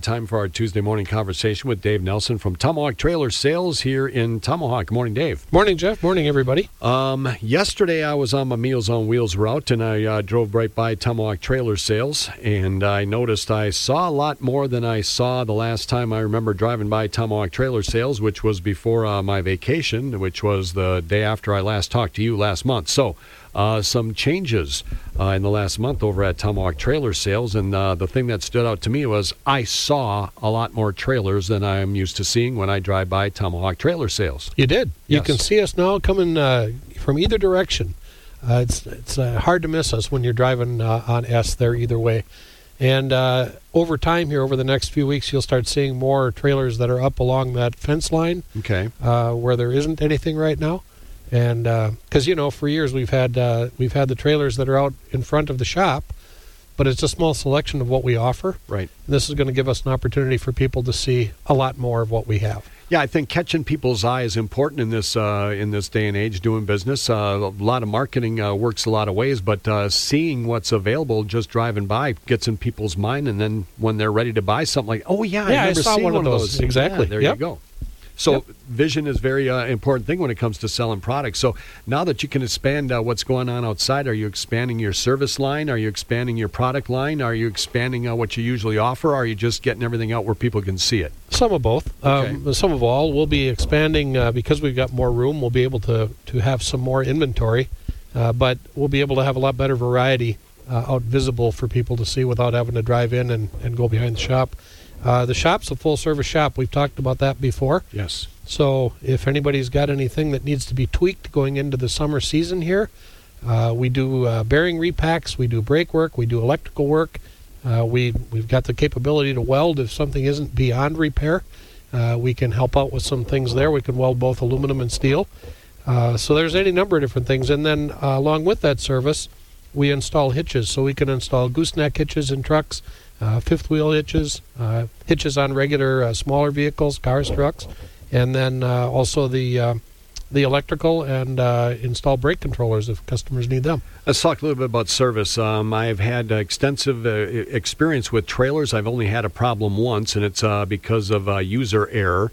time for our Tuesday morning conversation with Dave Nelson from Tomahawk Trailer Sales here in Tomahawk. Good morning, Dave. Morning, Jeff. Morning, everybody. Yesterday I was on my Meals on Wheels route, and I drove right by Tomahawk Trailer Sales, and I noticed I saw a lot more than I saw the last time I remember driving by Tomahawk Trailer Sales, which was before my vacation, which was the day after I last talked to you last month. So some changes in the last month over at Tomahawk Trailer Sales, and the thing that stood out to me was I saw a lot more trailers than I'm used to seeing when I drive by Tomahawk Trailer Sales. You did. You Yes. can see us now coming from either direction. It's hard to miss us when you're driving on S there either way. And over time here, over the next few weeks, you'll start seeing more trailers that are up along that fence line Okay. where there isn't anything right now. And because, for years we've had the trailers that are out in front of the shop, but it's a small selection of what we offer. Right. This is going to give us an opportunity for people to see a lot more of what we have. Yeah, I think catching people's eye is important in this day and age doing business. A lot of marketing works a lot of ways, but seeing what's available just driving by gets in people's mind, and then when they're ready to buy something like, oh, yeah, I remember saw seeing one of those. Exactly. Yeah, there Yep. you go. So Yep. vision is very important thing when it comes to selling products. So now that you can expand what's going on outside, are you expanding your service line? Are you expanding your product line? Are you expanding what you usually offer? Or are you just getting everything out where people can see it? Some of both. Okay. Some of all. We'll be expanding because we've got more room. We'll be able to have some more inventory, but we'll be able to have a lot better variety out visible for people to see without having to drive in and go behind the shop. The shop's a full-service shop. We've talked about that before. Yes. So if anybody's got anything that needs to be tweaked going into the summer season here, we do bearing repacks, we do brake work, we do electrical work. We've got the capability to weld if something isn't beyond repair. We can help out with some things there. We can weld both aluminum and steel. So there's any number of different things. And then along with that service, we install hitches. So we can install gooseneck hitches in trucks, fifth wheel hitches, hitches on regular smaller vehicles, cars, trucks, and then also the electrical and install brake controllers if customers need them. Let's talk a little bit about service. I've had extensive experience with trailers. I've only had a problem once, and it's because of user error.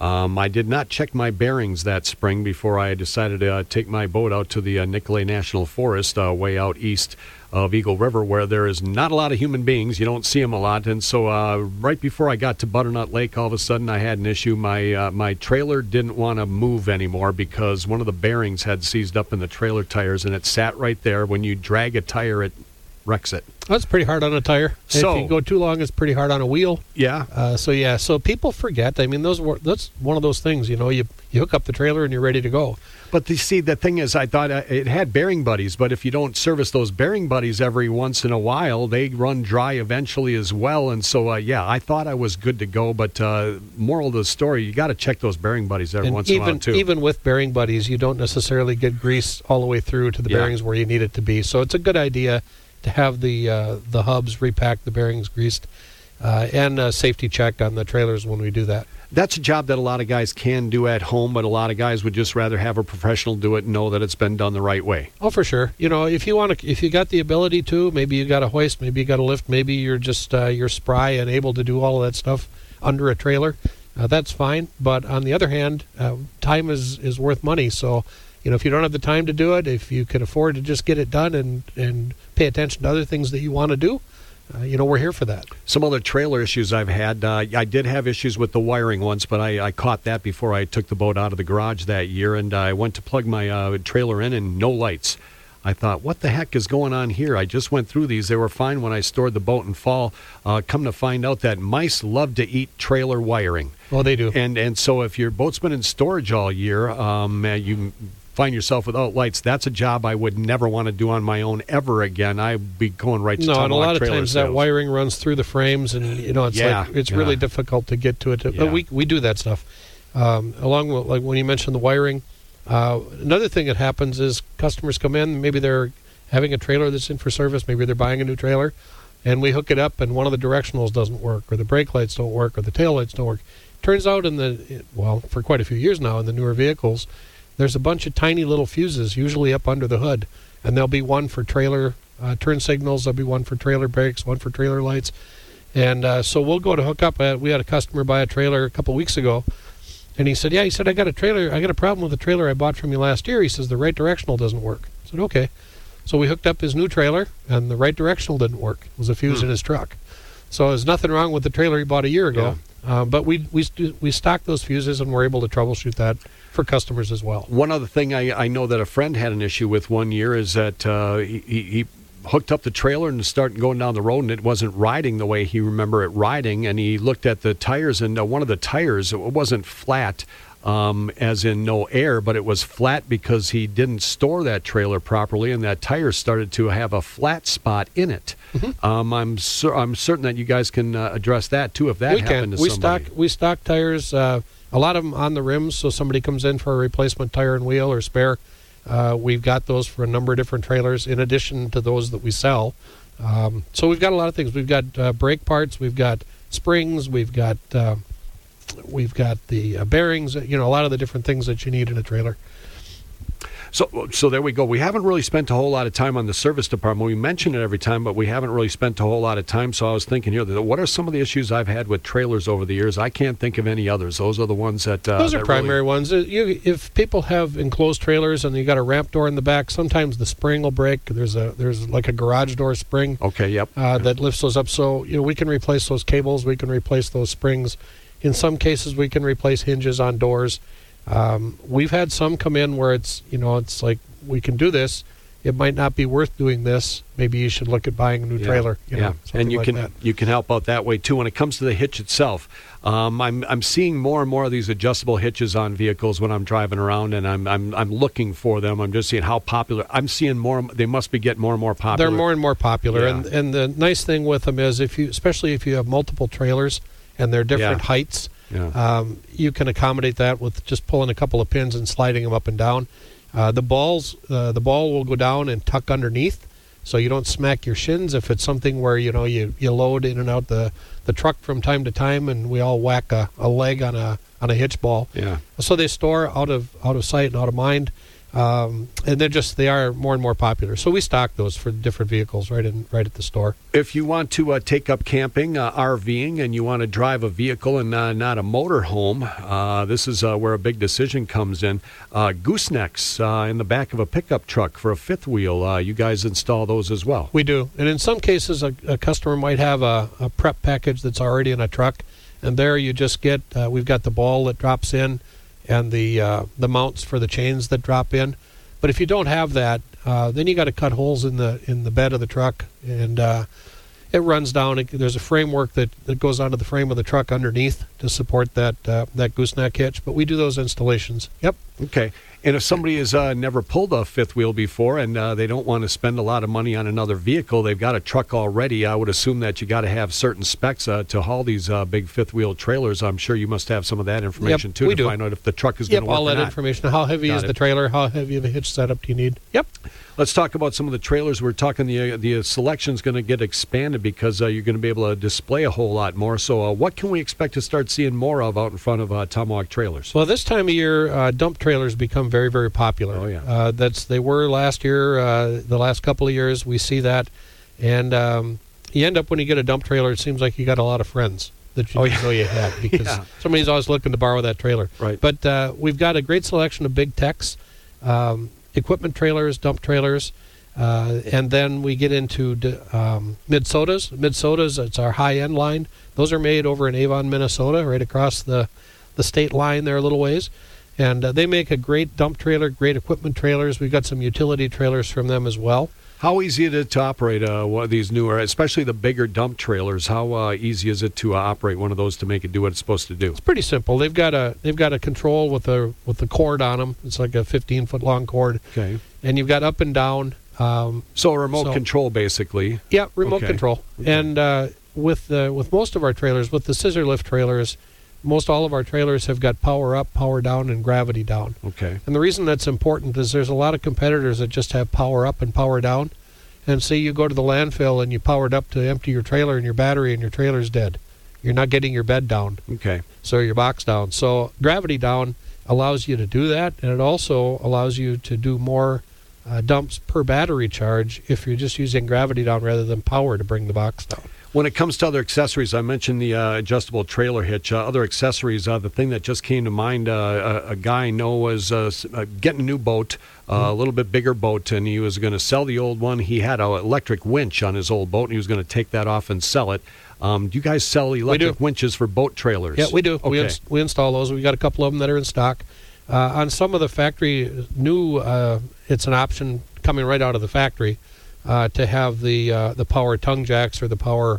I did not check my bearings that spring before I decided to take my boat out to the Nicolet National Forest way out east of Eagle River, where there is not a lot of human beings. You don't see them a lot. And so right before I got to Butternut Lake, all of a sudden I had an issue. My trailer didn't want to move anymore because one of the bearings had seized up in the trailer tires, and it sat right there. When you drag a tire, it wrecks it. That's pretty hard on a tire. So, if you go too long, it's pretty hard on a wheel. Yeah. So people forget. I mean, that's one of those things. You hook up the trailer and you're ready to go. But the thing is, I thought it had bearing buddies, but if you don't service those bearing buddies every once in a while, they run dry eventually as well. And so, I thought I was good to go. But moral of the story, you got to check those bearing buddies every once in a while, too. Even with bearing buddies, you don't necessarily get grease all the way through to the bearings where you need it to be. So it's a good idea to have the hubs repacked, the bearings greased, and a safety check on the trailers when we do that. That's a job that a lot of guys can do at home, but a lot of guys would just rather have a professional do it and know that it's been done the right way. Oh, for sure. If you got the ability to, maybe you got a hoist, maybe you got a lift, maybe you're just you're spry and able to do all of that stuff under a trailer. That's fine. But on the other hand, time is worth money. So, if you don't have the time to do it, if you can afford to just get it done and pay attention to other things that you want to do, we're here for that. Some other trailer issues I've had, I did have issues with the wiring once, but I caught that before I took the boat out of the garage that year, and I went to plug my trailer in and no lights. I thought, what the heck is going on here? I just went through these. They were fine when I stored the boat in fall. Come to find out that mice love to eat trailer wiring. Well, they do. And so if your boat's been in storage all year, you find yourself without lights, that's a job I would never want to do on my own ever again. I'd be going right to Tomahawk and a lot of Trailer times Sales. That wiring runs through the frames, and it's really difficult to get to it. But we do that stuff. Along with, like when you mentioned the wiring, another thing that happens is customers come in, maybe they're having a trailer that's in for service, maybe they're buying a new trailer, and we hook it up and one of the directionals doesn't work, or the brake lights don't work, or the tail lights don't work. Turns out for quite a few years now in the newer vehicles, there's a bunch of tiny little fuses, usually up under the hood, and there'll be one for trailer turn signals, there'll be one for trailer brakes, one for trailer lights, And so we'll go to hook up. We had a customer buy a trailer a couple weeks ago, and he said, "Yeah," he said, "I got a trailer. I got a problem with the trailer I bought from you last year." He says, "The right directional doesn't work." I said, "Okay." So we hooked up his new trailer, and the right directional didn't work. It was a fuse in his truck. So there's nothing wrong with the trailer he bought a year ago. But we stock those fuses, and we're able to troubleshoot that for customers as well. One other thing I know that a friend had an issue with one year is that he hooked up the trailer and started going down the road, and it wasn't riding the way he remembered it riding. And he looked at the tires, and one of the tires, it wasn't flat, as in no air, but it was flat because he didn't store that trailer properly, and that tire started to have a flat spot in it. I'm certain that you guys can address that too if that happened to somebody. We stock tires, a lot of them on the rims, so somebody comes in for a replacement tire and wheel or spare. We've got those for a number of different trailers in addition to those that we sell. So we've got a lot of things. We've got brake parts, we've got springs, we've got the bearings, a lot of the different things that you need in a trailer. So there we go. We haven't really spent a whole lot of time on the service department. We mention it every time, but we haven't really spent a whole lot of time. So I was thinking here, what are some of the issues I've had with trailers over the years? I can't think of any others. Those are the ones that... Those are primary ones. If people have enclosed trailers and you got a ramp door in the back, sometimes the spring will break. There's like a garage door spring. Okay, yep. That lifts those up. So we can replace those cables. We can replace those springs. In some cases, we can replace hinges on doors. We've had some come in where it's like, we can do this. It might not be worth doing this. Maybe you should look at buying a new trailer. And you can help out that way too. When it comes to the hitch itself, I'm seeing more and more of these adjustable hitches on vehicles when I'm driving around, and I'm looking for them. I'm just seeing how popular. I'm seeing more. They must be getting more and more popular. They're more and more popular, and the nice thing with them is especially if you have multiple trailers and they're different heights. You can accommodate that with just pulling a couple of pins and sliding them up and down. The ball will go down and tuck underneath, so you don't smack your shins if it's something where you load in and out the truck from time to time, and we all whack a leg on a hitch ball. So they store out of sight and out of mind. And they are more and more popular. So we stock those for different vehicles right at the store. If you want to take up camping, RVing, and you want to drive a vehicle and not a motor home, this is where a big decision comes in. Goosenecks in the back of a pickup truck for a fifth wheel. You guys install those as well? We do. And in some cases, a customer might have a prep package that's already in a truck, and there you just get, we've got the ball that drops in, and the mounts for the chains that drop in. But if you don't have that, then you got to cut holes in the bed of the truck, and it runs down. There's a framework that goes onto the frame of the truck underneath to support that gooseneck hitch. But we do those installations. Yep. Okay. And if somebody has never pulled a fifth wheel before and they don't want to spend a lot of money on another vehicle, they've got a truck already, I would assume that you got to have certain specs to haul these big fifth wheel trailers. I'm sure you must have some of that information too to find out if the truck is going to work all that information. How heavy is the trailer? How heavy of a hitch setup do you need? Yep. Let's talk about some of the trailers. We're talking the selection's going to get expanded because you're going to be able to display a whole lot more. So what can we expect to start seeing more of out in front of Tomahawk Trailers? Well, this time of year, dump trailers become very, very popular. Oh, yeah. They were last year. The last couple of years, we see that. And you end up, when you get a dump trailer, it seems like you got a lot of friends that you didn't know you had, because somebody's always looking to borrow that trailer. Right. But we've got a great selection of big techs, equipment trailers, dump trailers, and then we get into Midsotas. Midsotas, it's our high-end line. Those are made over in Avon, Minnesota, right across the state line there a little ways. And they make a great dump trailer, great equipment trailers. We've got some utility trailers from them as well. How easy is it to operate one of these newer, especially the bigger dump trailers? How easy is it to operate one of those to make it do what it's supposed to do? It's pretty simple. They've got a control with the cord on them. It's like a 15-foot long cord. Okay. And you've got up and down. So a remote control, basically. Yeah, remote control. Okay. And with most of our trailers, with the scissor lift trailers, most all of our trailers have got power up, power down, and gravity down. Okay. And the reason that's important is there's a lot of competitors that just have power up and power down. And say you go to the landfill and you powered up to empty your trailer and your battery and your trailer's dead. You're not getting your bed down. Okay. So your box down. So gravity down allows you to do that, and it also allows you to do more dumps per battery charge if you're just using gravity down rather than power to bring the box down. When it comes to other accessories, I mentioned the adjustable trailer hitch. Other accessories, the thing that just came to mind, a guy I know was getting a new boat, a little bit bigger boat, and he was going to sell the old one. He had an electric winch on his old boat, and he was going to take that off and sell it. Do you guys sell electric winches for boat trailers? Yeah, we do. Okay. We install those. We got a couple of them that are in stock. On some of the factory new, it's an option coming right out of the factory to have the power tongue jacks or the power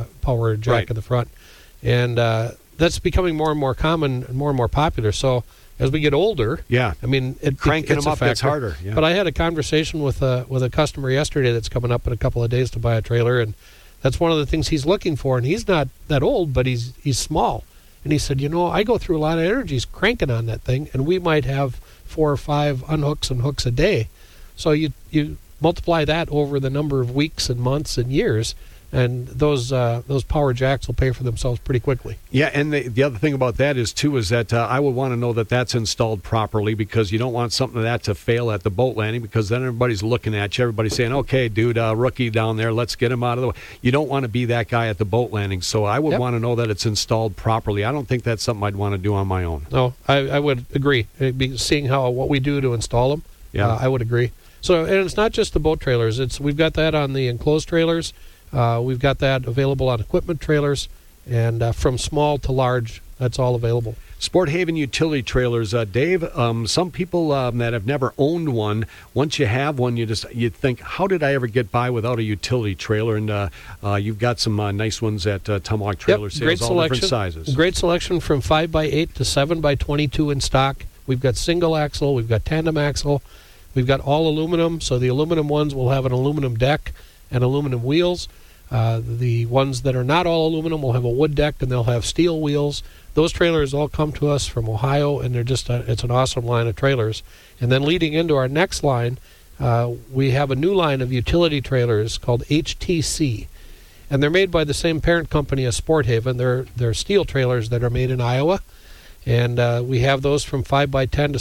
jack in the front, and that's becoming more and more common and more popular. So as we get older, I mean, cranking it's them up gets harder. Yeah. But I had a conversation with a customer yesterday that's coming up in a couple of days to buy a trailer, and that's one of the things he's looking for. And he's not that old, but he's small. And he said, I go through a lot of energies cranking on that thing, and we might have 4 or 5 unhooks and hooks a day. So you multiply that over the number of weeks and months and years, and those power jacks will pay for themselves pretty quickly. Yeah, and the other thing about that is that I would want to know that that's installed properly, because you don't want something of that to fail at the boat landing, because then everybody's looking at you. Everybody's saying, okay, dude, rookie down there, let's get him out of the way. You don't want to be that guy at the boat landing, so I would want to know that it's installed properly. I don't think that's something I'd want to do on my own. No, I would agree. Seeing what we do to install them, I would agree. So, and it's not just the boat trailers. We've got that on the enclosed trailers. We've got that available on equipment trailers, and from small to large, that's all available. Sport Haven utility trailers, Dave. Some people that have never owned one, once you have one, you think, how did I ever get by without a utility trailer? And you've got some nice ones at Tomahawk Trailer Sales, all different sizes. Great selection from 5x8 to 7x22 in stock. We've got single axle, we've got tandem axle, we've got all aluminum. So the aluminum ones will have an aluminum deck and aluminum wheels. The ones that are not all aluminum will have a wood deck, and they'll have steel wheels. Those trailers all come to us from Ohio, and they're it's an awesome line of trailers. And then leading into our next line, we have a new line of utility trailers called HTC, and they're made by the same parent company as Sport Haven. They're steel trailers that are made in Iowa, and we have those from 5x10 to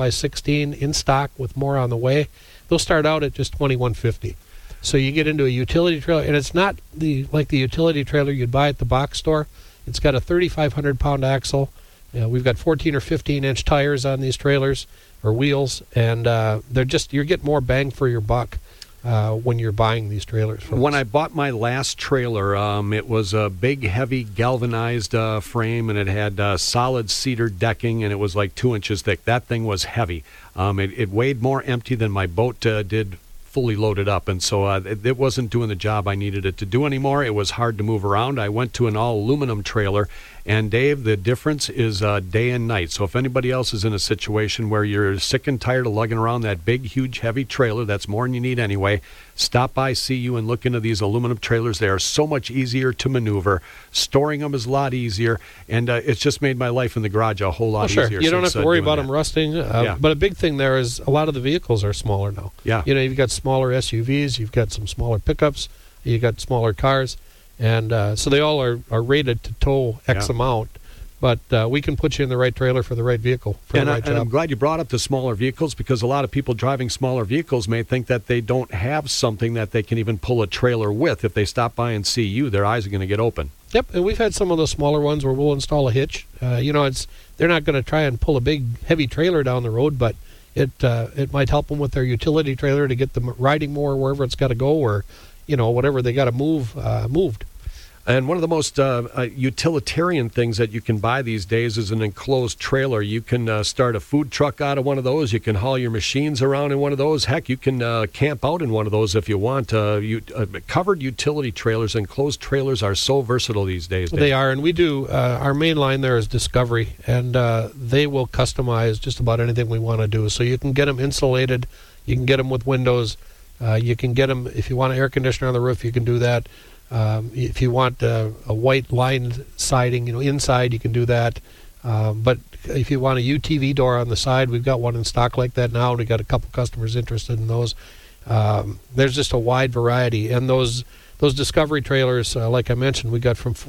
7x16 in stock, with more on the way. They'll start out at just $2,150. So you get into a utility trailer, and it's not like the utility trailer you'd buy at the box store. It's got a 3,500-pound axle. We've got 14 or 15-inch tires on these trailers, or wheels, and you're getting more bang for your buck when you're buying these trailers. When I bought my last trailer, it was a big, heavy, galvanized frame, and it had solid cedar decking, and it was like 2 inches thick. That thing was heavy. It weighed more empty than my boat did fully loaded up, and so it wasn't doing the job I needed it to do anymore. It was hard to move around. I went to an all-aluminum trailer, and Dave, the difference is day and night. So if anybody else is in a situation where you're sick and tired of lugging around that big, huge, heavy trailer, that's more than you need anyway, stop by CU and look into these aluminum trailers. They are so much easier to maneuver. Storing them is a lot easier, and it's just made my life in the garage a whole lot easier. You don't have to worry about them rusting. But a big thing there is a lot of the vehicles are smaller now. Yeah. You've got smaller SUVs, you've got some smaller pickups, you've got smaller cars, and so they all are rated to tow X amount. But we can put you in the right trailer for the right vehicle for the right job. And I'm glad you brought up the smaller vehicles, because a lot of people driving smaller vehicles may think that they don't have something that they can even pull a trailer with. If they stop by and see you, their eyes are going to get open. Yep, and we've had some of those smaller ones where we'll install a hitch. They're not going to try and pull a big, heavy trailer down the road, but it might help them with their utility trailer to get them riding more wherever it's got to go, or whatever they got to move moved. And one of the most utilitarian things that you can buy these days is an enclosed trailer. You can start a food truck out of one of those. You can haul your machines around in one of those. Heck, you can camp out in one of those if you want. Covered utility trailers, enclosed trailers are so versatile these days. They are, and we do. Our main line there is Discovery, and they will customize just about anything we want to do. So you can get them insulated. You can get them with windows. You can get them, if you want an air conditioner on the roof, you can do that. If you want a white lined siding, inside, you can do that. But if you want a UTV door on the side, we've got one in stock like that now. We've got a couple customers interested in those. There's just a wide variety, and those Discovery trailers, like I mentioned, we got from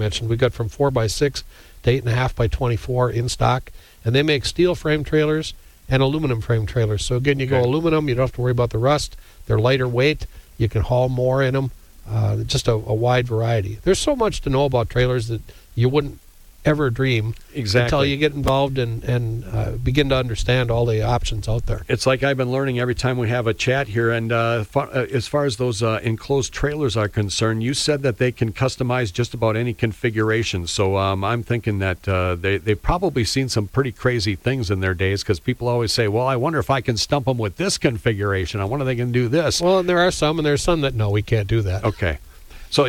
4x6 to 8.5x24 in stock, and they make steel frame trailers and aluminum frame trailers. So again, you go aluminum, you don't have to worry about the rust. They're lighter weight. You can haul more in them. just a wide variety. There's so much to know about trailers that you wouldn't ever dream until you get involved and begin to understand all the options out there. It's like I've been learning every time we have a chat here. And as far as those enclosed trailers are concerned, you said that they can customize just about any configuration. So I'm thinking that they've probably seen some pretty crazy things in their days, because people always say, well, I wonder if I can stump them with this configuration. I wonder if they can do this. Well, and there are some, and there's some that, no, we can't do that. Okay. So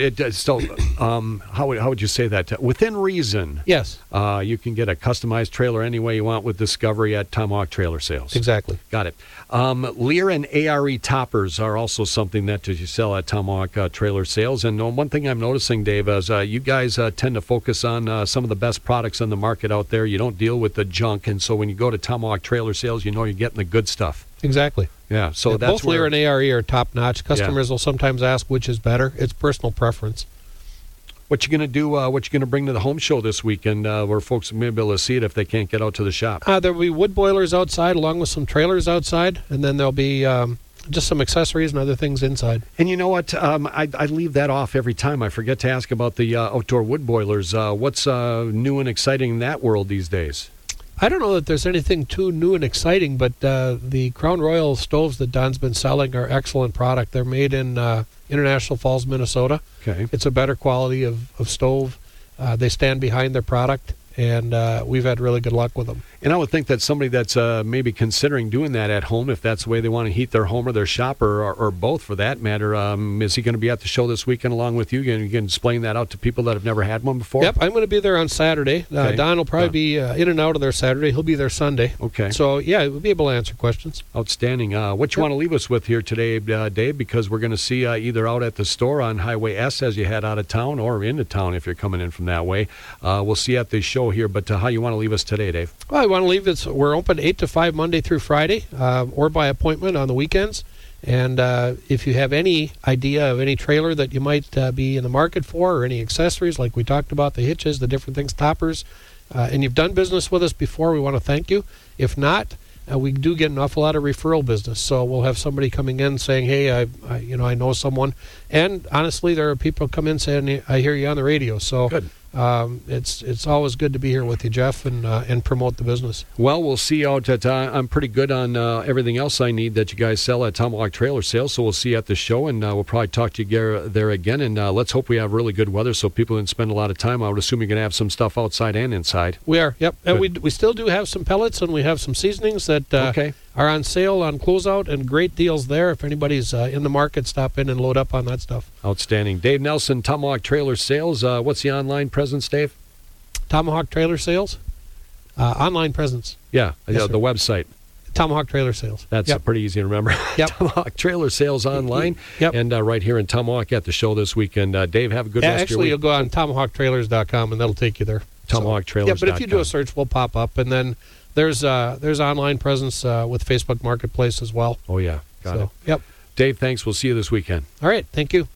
how would you say that? Within reason, yes, you can get a customized trailer any way you want with Discovery at Tomahawk Trailer Sales. Exactly. Got it. Lear and ARE toppers are also something that you sell at Tomahawk Trailer Sales. And one thing I'm noticing, Dave, is you guys tend to focus on some of the best products on the market out there. You don't deal with the junk, and so when you go to Tomahawk Trailer Sales, you know you're getting the good stuff. Exactly. Yeah, so that's both Lear and ARE are top notch. Customers will sometimes ask which is better. It's personal preference. What you going to do? What you going to bring to the home show this weekend, where folks may be able to see it if they can't get out to the shop? There will be wood boilers outside, along with some trailers outside, and then there'll be just some accessories and other things inside. And you know what? I leave that off every time. I forget to ask about the outdoor wood boilers. What's new and exciting in that world these days? I don't know that there's anything too new and exciting, but the Crown Royal stoves that Don's been selling are excellent product. They're made in International Falls, Minnesota. Okay. It's a better quality of stove. They stand behind their product, and we've had really good luck with them. And I would think that somebody that's maybe considering doing that at home, if that's the way they want to heat their home or their shop, or both for that matter, is he going to be at the show this weekend along with you? You can explain that out to people that have never had one before? Yep, I'm going to be there on Saturday. Okay. Don will probably be in and out of there Saturday. He'll be there Sunday. Okay. So, yeah, we'll be able to answer questions. Outstanding. What you want to leave us with here today, Dave, because we're going to see either out at the store on Highway S as you head out of town, or into town if you're coming in from that way. We'll see you at the show here, but how you want to leave us today, Dave? Well, I want to leave this. We're open 8 to 5 Monday through Friday, or by appointment on the weekends. And if you have any idea of any trailer that you might be in the market for, or any accessories like we talked about, the hitches, the different things, toppers, and you've done business with us before, we want to thank you. If not, we do get an awful lot of referral business. So we'll have somebody coming in saying, hey, I know someone. And honestly, there are people come in saying, I hear you on the radio. So good. It's always good to be here with you, Jeff, and promote the business. Well, we'll see you out at, I'm pretty good on everything else I need that you guys sell at Tomahawk Trailer Sales, so we'll see you at the show, and we'll probably talk to you there again, and let's hope we have really good weather so people can spend a lot of time. I would assume you're going to have some stuff outside and inside. We are, yep. And we still do have some pellets, and we have some seasonings that are on sale on closeout, and great deals there. If anybody's in the market, stop in and load up on that stuff. Outstanding. Dave Nelson, Tomahawk Trailer Sales. What's the online presence, Dave? Tomahawk Trailer Sales? Online presence. Yeah, Yes, the website. Tomahawk Trailer Sales. That's pretty easy to remember. Yep. Tomahawk Trailer Sales online. Yep. And right here in Tomahawk at the show this weekend. Dave, have a good rest of your week. Actually, you'll go on TomahawkTrailers.com, and that'll take you there. TomahawkTrailers.com. Yeah, but if you do a search, we'll pop up. And then there's online presence with Facebook Marketplace as well. Oh, yeah. Got it. Yep. Dave, thanks. We'll see you this weekend. All right. Thank you.